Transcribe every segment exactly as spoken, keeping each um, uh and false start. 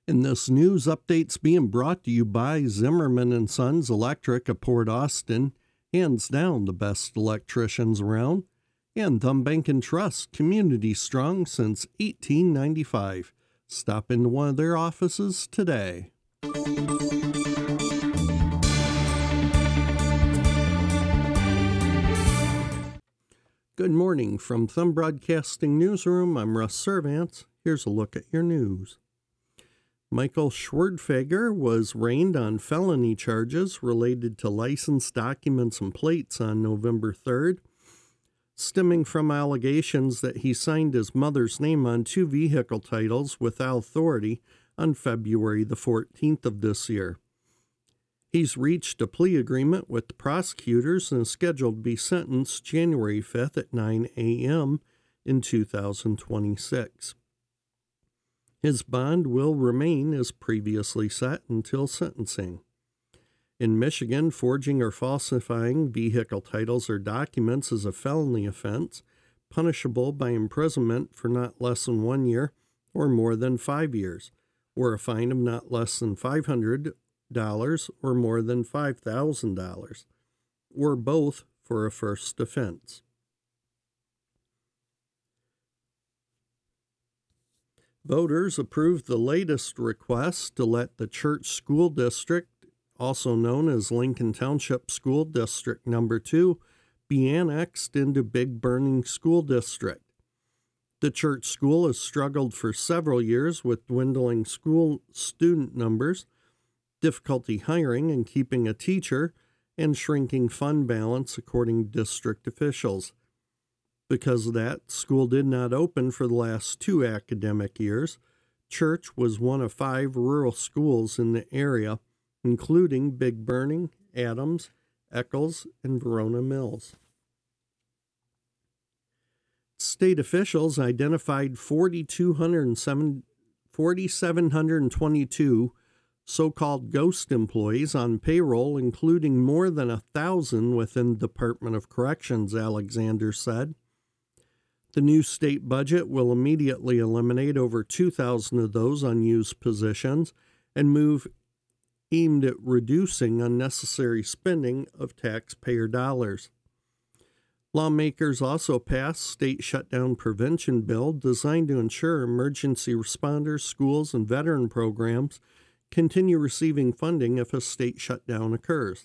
And this news update's being brought to you by Zimmerman and Sons Electric of Port Austin, hands down the best electricians around, and Thumb Bank and Trust, community strong since eighteen ninety-five. Stop into one of their offices today. Good morning from Thumb Broadcasting Newsroom. I'm Russ Servants. Here's a look at your news. Michael Schwerdfager was arraigned on felony charges related to license documents and plates on November third, stemming from allegations that he signed his mother's name on two vehicle titles without authority on February the fourteenth of this year. He's reached a plea agreement with the prosecutors and is scheduled to be sentenced January fifth at nine a.m. in two thousand twenty-six. His bond will remain as previously set until sentencing. In Michigan, forging or falsifying vehicle titles or documents is a felony offense, punishable by imprisonment for not less than one year or more than five years, or a fine of not less than five hundred dollars or more than five thousand dollars, or both for a first offense. Voters approved the latest request to let the Church School District, also known as Lincoln Township School District Number two, be annexed into Big Burning School District. The church school has struggled for several years with dwindling school student numbers, difficulty hiring and keeping a teacher, and shrinking fund balance, according to district officials. Because of that, school did not open for the last two academic years. Church was one of five rural schools in the area, including Big Burning, Adams, Eccles, and Verona Mills. State officials identified four thousand two hundred seven hundred twenty-two so-called ghost employees on payroll, including more than a thousand within the Department of Corrections, Alexander said. The new state budget will immediately eliminate over two thousand of those unused positions and move aimed at reducing unnecessary spending of taxpayer dollars. Lawmakers also passed state shutdown prevention bill designed to ensure emergency responders, schools, and veteran programs continue receiving funding if a state shutdown occurs.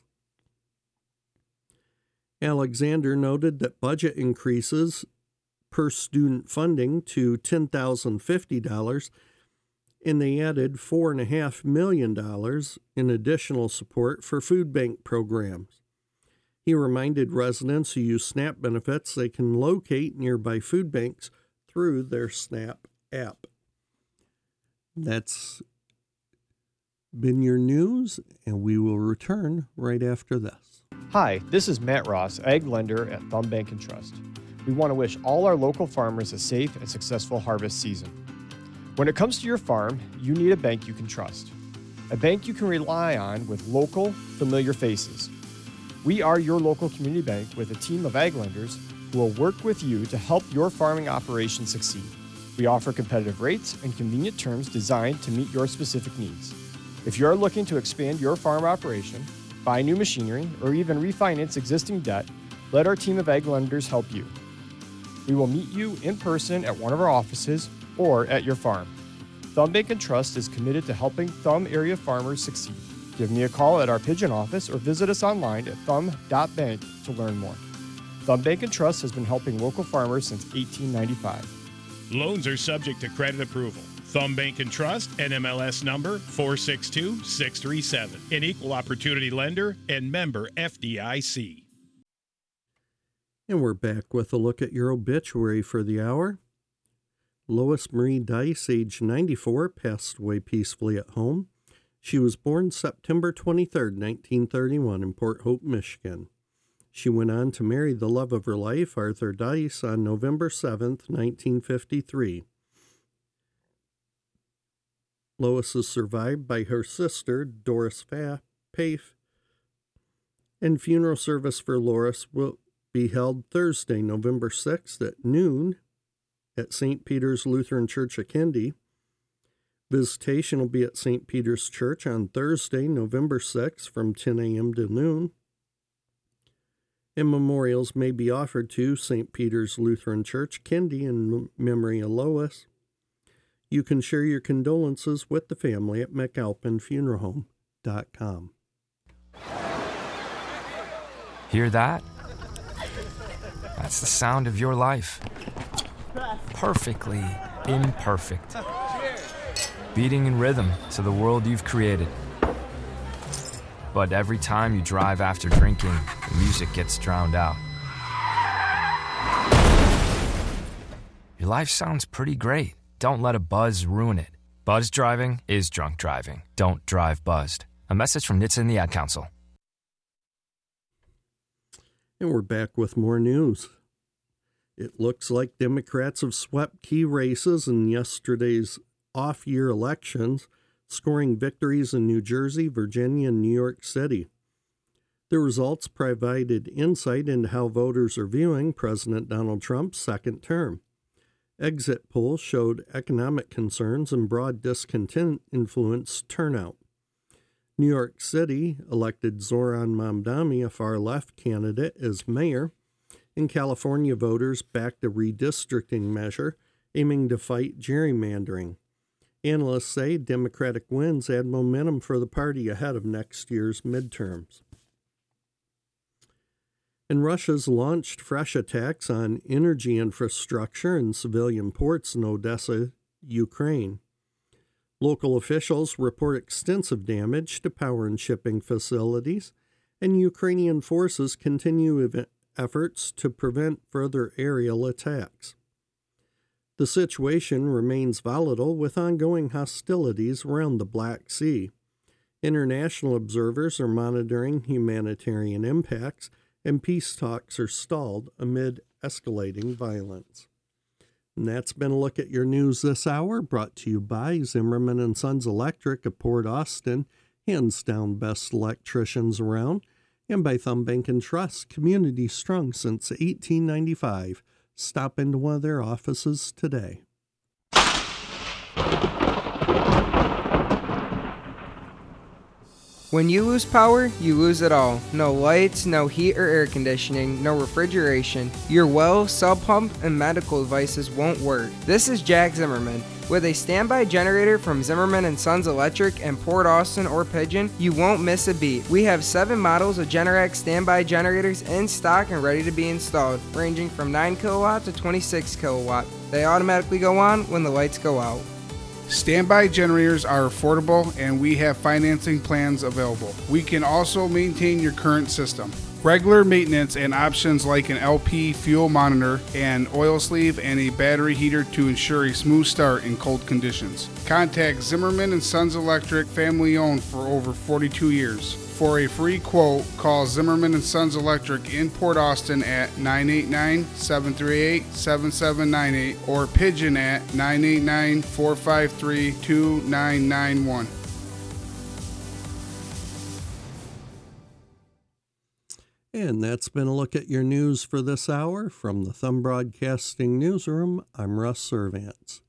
Alexander noted that budget increases per student funding to ten thousand fifty dollars, and they added four point five million dollars in additional support for food bank programs. He reminded residents who use SNAP benefits they can locate nearby food banks through their SNAP app. That's been your news, and we will return right after this. Hi, this is Matt Ross, Ag Lender at Thumb Bank and Trust. We want to wish all our local farmers a safe and successful harvest season. When it comes to your farm, you need a bank you can trust. A bank you can rely on with local, familiar faces. We are your local community bank with a team of ag lenders who will work with you to help your farming operation succeed. We offer competitive rates and convenient terms designed to meet your specific needs. If you're looking to expand your farm operation, buy new machinery, or even refinance existing debt, let our team of ag lenders help you. We will meet you in person at one of our offices or at your farm. Thumb Bank and Trust is committed to helping Thumb area farmers succeed. Give me a call at our Pigeon office or visit us online at thumb dot bank to learn more. Thumb Bank and Trust has been helping local farmers since eighteen ninety-five. Loans are subject to credit approval. Thumb Bank and Trust, N M L S number four six two six three seven. An equal opportunity lender and member F D I C. And we're back with a look at your obituary for the hour. Lois Marie Dice, age ninety-four, passed away peacefully at home. She was born September twenty-third, nineteen thirty-one, in Port Hope, Michigan. She went on to marry the love of her life, Arthur Dice, on November seventh, nineteen fifty-three. Lois is survived by her sister, Doris Pafe, and funeral service for Lois will be held Thursday, November sixth at noon at Saint Peter's Lutheran Church of Kindy. Visitation will be at Saint Peter's Church on Thursday, November sixth from ten a.m. to noon. And memorials may be offered to Saint Peter's Lutheran Church, Kendi, in memory of Lois. You can share your condolences with the family at mcalpin funeral home dot com. Hear that? That's the sound of your life. Perfectly imperfect. Beating in rhythm to the world you've created. But every time you drive after drinking, the music gets drowned out. Your life sounds pretty great. Don't let a buzz ruin it. Buzz driving is drunk driving. Don't drive buzzed. A message from N H T S A and the Ad Council. And we're back with more news. It looks like Democrats have swept key races in yesterday's off-year elections, scoring victories in New Jersey, Virginia, and New York City. The results provided insight into how voters are viewing President Donald Trump's second term. Exit polls showed economic concerns and broad discontent influenced turnout. New York City elected Zoran Mamdani, a far-left candidate, as mayor, and California voters backed a redistricting measure aiming to fight gerrymandering. Analysts say Democratic wins add momentum for the party ahead of next year's midterms. And Russia's launched fresh attacks on energy infrastructure and civilian ports in Odessa, Ukraine. Local officials report extensive damage to power and shipping facilities, and Ukrainian forces continue ev- efforts to prevent further aerial attacks. The situation remains volatile with ongoing hostilities around the Black Sea. International observers are monitoring humanitarian impacts, and peace talks are stalled amid escalating violence. And that's been a look at your news this hour, brought to you by Zimmerman and Sons Electric of Port Austin, hands down best electricians around, and by Thumb Bank and Trust, community strong since eighteen ninety-five. Stop into one of their offices today. When you lose power, you lose it all. No lights, no heat or air conditioning, no refrigeration. Your well, sub pump, and medical devices won't work. This is Jack Zimmerman. With a standby generator from Zimmerman and Sons Electric in Port Austin or Pigeon, you won't miss a beat. We have seven models of Generac standby generators in stock and ready to be installed, ranging from nine kilowatt to twenty-six kilowatt. They automatically go on when the lights go out. Standby generators are affordable and we have financing plans available. We can also maintain your current system. Regular maintenance and options like an L P fuel monitor, an oil sleeve, and a battery heater to ensure a smooth start in cold conditions. Contact Zimmerman and Sons Electric, family owned for over forty-two years. For a free quote, call Zimmerman and Sons Electric in Port Austin at nine eight nine, seven three eight, seven seven nine eight or Pigeon at nine eight nine, four five three, two nine nine one. And that's been a look at your news for this hour. From the Thumb Broadcasting Newsroom, I'm Russ Servants.